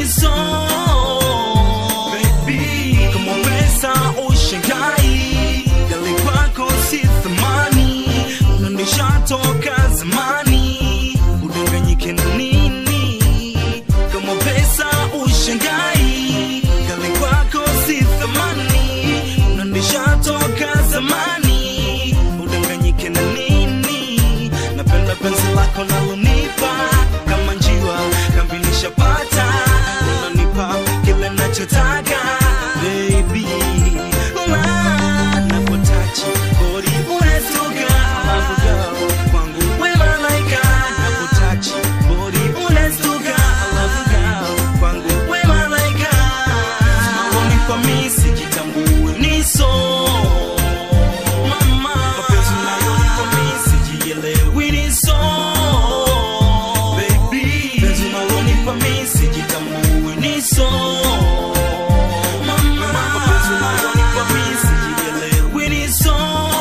ni so baby, kama pesa ushangai, gali kwako si thamani, unanisha toka zamani, udanganyike na nini? Kama pesa ushangai, gali kwako si thamani, unanisha toka zamani, udanganyike na nini? Napenda penzi lako nalonipa kama njiwa, kambilisha pata, unanipa kile nachotaka baby. Napotachi body unastuka, love girl kwangu we malaika. Napotachi body unastuka, love girl kwangu we malaika. Unanipa misi jitambue ni so mama, mapenzi unayonipa misi jielewi ni so baby, penzi unayonipa misi jitambue ni so mama, mapenzi unayonipa misi jielewi ni so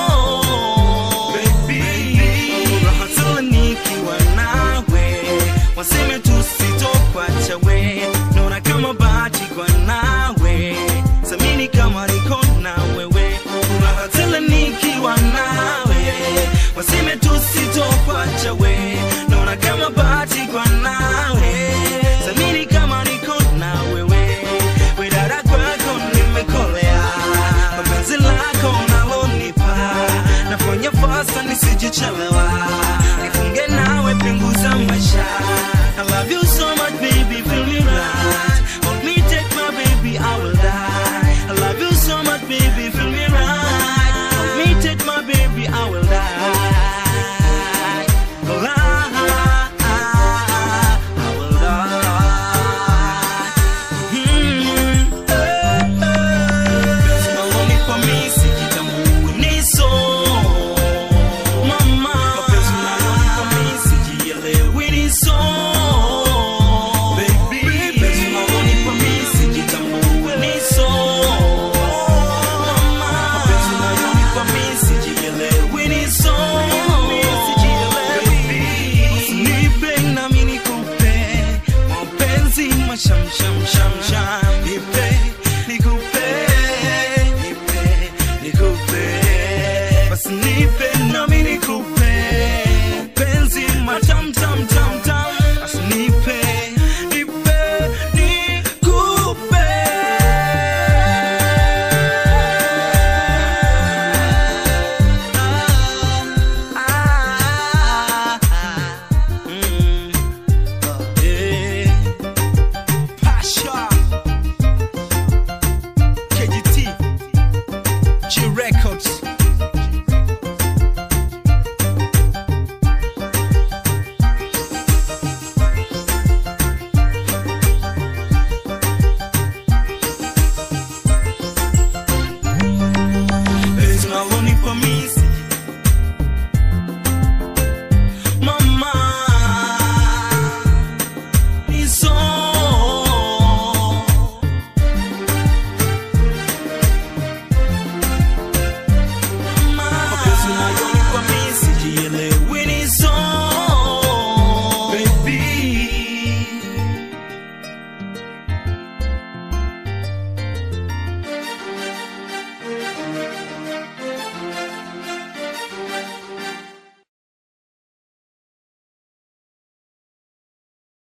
baby. Raha tele nikiwa nawe, waseme tusitokwacha we, naona kama bahati kwa nawe, samini kama niko na wewe. Raha tele nikiwa nawe, waseme tusitokwacha we, naona kama bahati kwa nawe, samini kama niko na wewe. We dada kwako nimekolea, mapenzi lako nalonipa, nafanya fasta nisijichelewa, nifunge nawe pingu za maisha. I love you so much baby, feel me right, hold me take my baby, I will die. I love you so much baby, feel me right, hold me take my baby, I will die. I will die. Penzi unalonipa misi jitambue ni so mama, mapenzi unayonipa misi jielewi ni so baby, penzi unalonipa misi jitambue ni so mama, mapenzi unayonipa misi jielewi ni so baby. Usinipe nami nikupe mapenzi masham sham sham sham.